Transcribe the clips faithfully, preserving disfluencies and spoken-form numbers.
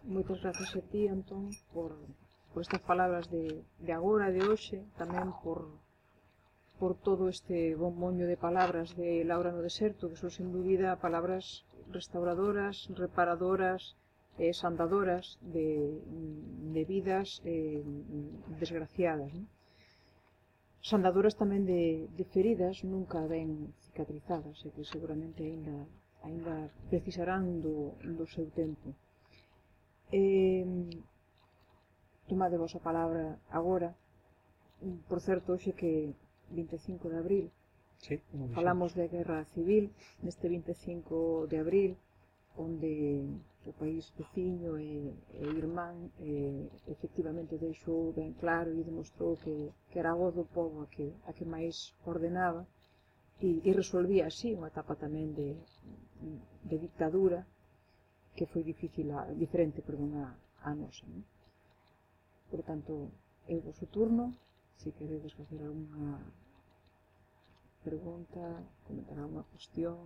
Moitas grazas a ti, Antón, por, por estas palabras de, de agora, de hoxe, tamén por, por todo este bomboño de palabras de Laura no Deserto, que son, sin dúbida, palabras restauradoras, reparadoras, eh, sandadoras de, de vidas eh, desgraciadas, ¿no? Sandadoras tamén de, de feridas nunca ben cicatrizadas, e que seguramente aínda, aínda precisarán do, do seu tempo. Eh, tomade vos a palabra agora, por certo, hoxe que vinte e cinco de abril, sí, falamos de guerra civil, neste vinte e cinco de abril, onde o país veciño e, e irmán eh, efectivamente deixou ben claro e demostrou que, que era a voz do povo a que, a que máis ordenaba e, e resolvía así unha etapa tamén de, de dictadura que foi difícil a, diferente perdón, a, a nosa, non? Por tanto, é o vosso turno, se queredes facer alguna pregunta, comentar alguna cuestión.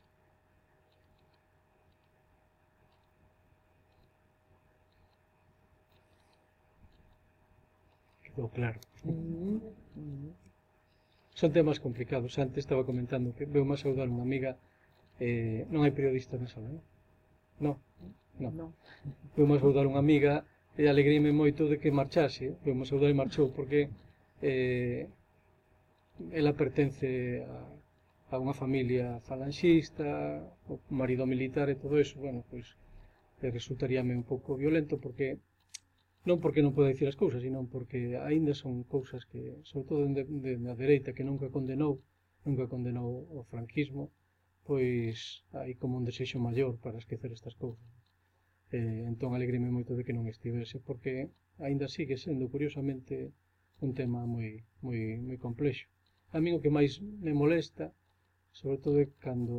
Quedou claro. Mm -hmm. Son temas complicados. Antes estaba comentando que veu máis saudar unha amiga, eh, non hai periodistas na sala, non? Non, non. No. Veu máis saudar unha amiga e alegríme moito de que marchase, veu máis saudar e marchou, porque eh, ela pertence a, a unha familia falanxista, o marido militar e todo eso, bueno, pois eh, resultaríame un pouco violento, porque non porque non poda dicir as cousas, sino porque aínda son cousas que, sobre todo de, de, na dereita, que nunca condenou, nunca condenou o franquismo, pois hai como un desexo maior para esquecer estas cousas. Eh, entón alegreme moito de que non estivese, porque aínda sigue sendo, curiosamente, un tema moi, moi, moi complexo. A mí o que máis me molesta, sobre todo é cando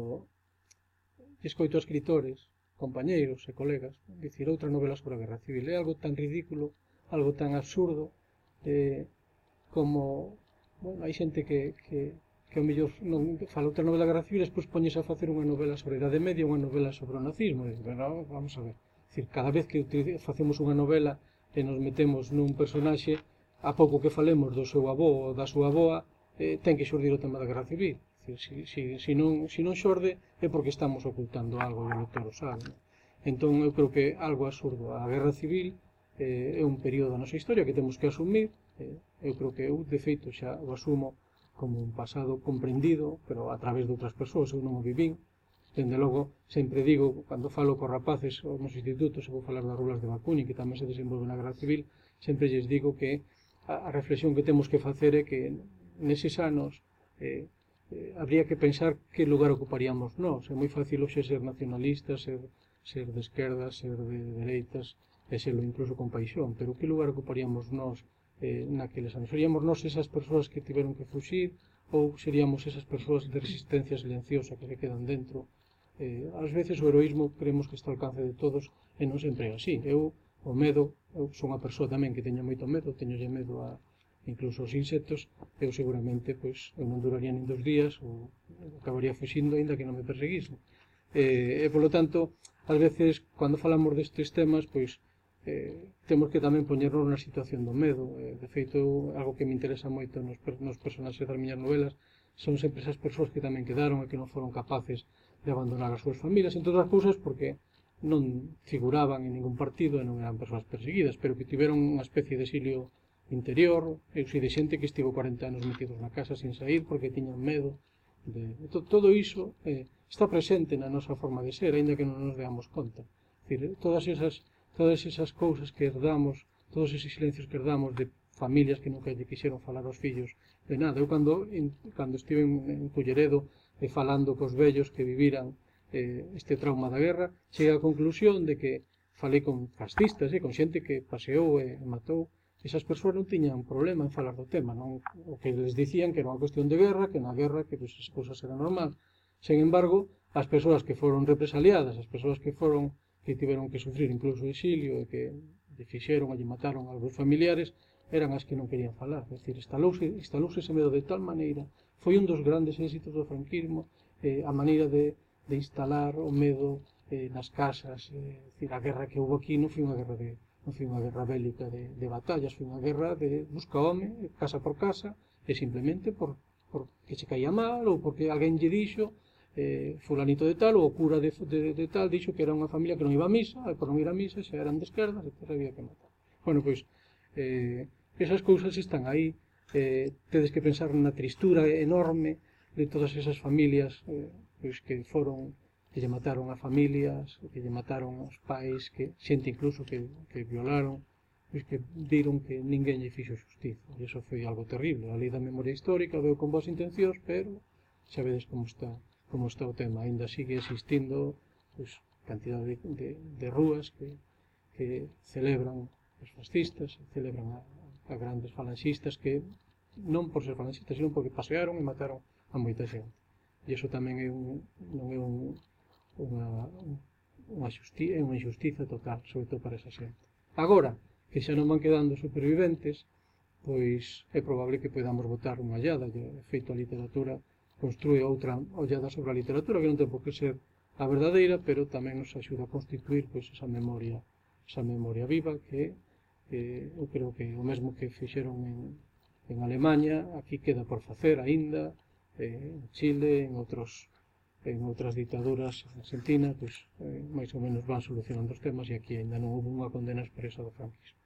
escoito a escritores, compañeiros e colegas, dicir outra novela sobre a guerra civil. É algo tan ridículo, algo tan absurdo, eh, como, bueno, hai xente que, que, que ao mellor non fala outra novela da guerra civil e despois poñese a facer unha novela sobre a Idade Media, unha novela sobre o nazismo. E, bueno, vamos a ver, dicir, cada vez que facemos unha novela e nos metemos nun personaxe, a pouco que falemos do seu avó ou da súa avoa, eh, ten que xurdir o tema da guerra civil. Si, si, si, non, si non xorde é porque estamos ocultando algo e o lector o sabe, non? Entón eu creo que algo absurdo. A guerra civil eh, é un período da nosa historia que temos que asumir. eh, eu creo que eu de feito xa o asumo como un pasado comprendido, pero a través de outras persoas. Eu non o vivín, dende logo sempre digo, cando falo cos rapaces nos institutos, e vou falar das rulas de Bacuñi que tamén se desenvolve na guerra civil, sempre lles digo que a, a reflexión que temos que facer é que neses anos eh, Eh, habría que pensar que lugar ocuparíamos nós. É moi fácil hoxe ser nacionalistas, ser, ser de esquerdas, ser de dereitas, e serlo incluso con paixón, pero que lugar ocuparíamos nós eh, naqueles anos? Seríamos nós esas persoas que tiveron que fuxir, ou seríamos esas persoas de resistencia silenciosa que se quedan dentro? Eh, ás veces o heroísmo creemos que está ao alcance de todos e non sempre é así. Eu, o medo, eu sou unha persoa tamén que teño moito medo, teñolle medo a incluso os insectos, eu seguramente pois, eu non duraría nin dos días ou acabaría fuxindo aínda que non me perseguisen. E, e polo tanto, ás veces, cando falamos destes temas, pois, eh, temos que tamén poñernos na situación do medo. Eh, de feito, algo que me interesa moito nos, nos personaxes das miñas novelas son sempre esas persoas que tamén quedaron e que non foron capaces de abandonar as súas familias, entre outras cousas porque non figuraban en ningún partido e non eran persoas perseguidas, pero que tiveron unha especie de exilio interior. Eu sei de xente que estivo cuarenta anos metidos na casa sin sair porque tiñan medo de... Todo iso eh, está presente na nosa forma de ser, aínda que non nos deamos conta. É dicir, todas esas, todas esas cousas que herdamos, todos eses silencios que herdamos de familias que nunca lle quixeron falar aos fillos de nada. Eu cando, en, cando estive en, en Culleredo eh, falando cos vellos que viviran eh, este trauma da guerra, cheguei á conclusión de que falei con fascistas, eh, con xente que paseou e matou. Esas persoas non tiñan problema en falar do tema, non? O que les dicían que era unha cuestión de guerra, que na guerra que pues, as cousas eran normal. Sen embargo, as persoas que foron represaliadas, as persoas que foron que tiveron que sufrir incluso exilio e que lle fixeron e lle mataron aos seus familiares, eran as que non querían falar. É dicir, instalouse, instalouse ese medo de tal maneira, foi un dos grandes éxitos do franquismo, eh, a maneira de, de instalar o medo eh, nas casas, eh, decir, a guerra que houve aquí non foi unha guerra de non foi unha guerra bélica de, de batallas, foi unha guerra de busca home, casa por casa, e simplemente por, por que se caía mal, ou porque alguén lle dixo, eh, fulanito de tal, ou o cura de, de, de tal, dixo que era unha familia que non iba a misa, e por non ir a misa, xa eran de esquerdas, e pues había que matar. Bueno, pois, eh, esas cousas están aí, eh, tedes que pensar na tristura enorme de todas esas familias eh, pois que foron, que lle mataron a familias, que lle mataron aos pais, que xente incluso que, que violaron, pois que viron que ninguén lle fixo xustiza, e iso foi algo terrible. A lei da memoria histórica veu con boas intencións, pero xa vedes como está, como está o tema, aínda sigue existindo pois, cantidad de, de, de rúas que, que celebran os fascistas, celebran a, a grandes falanxistas que non por ser falanxistas, sino porque pasearon e mataron a moita xente. E iso tamén é un, non é un, unha, unha, xusti, é unha injustiza total, sobre todo para esa xente. Agora, que xa non van quedando superviventes, pois é probable que podamos botar unha ollada, de feito a literatura construe outra ollada sobre a literatura que non ten por que ser a verdadeira, pero tamén nos axuda a constituir pois, esa memoria esa memoria viva que eh, eu creo que o mesmo que fixeron en, en Alemanha, aquí queda por facer aínda, eh, en Chile, en outros en outras dictaduras, en Argentina, pois, eh, máis ou menos van solucionando os temas e aquí aínda non houve unha condena expresa do franquismo.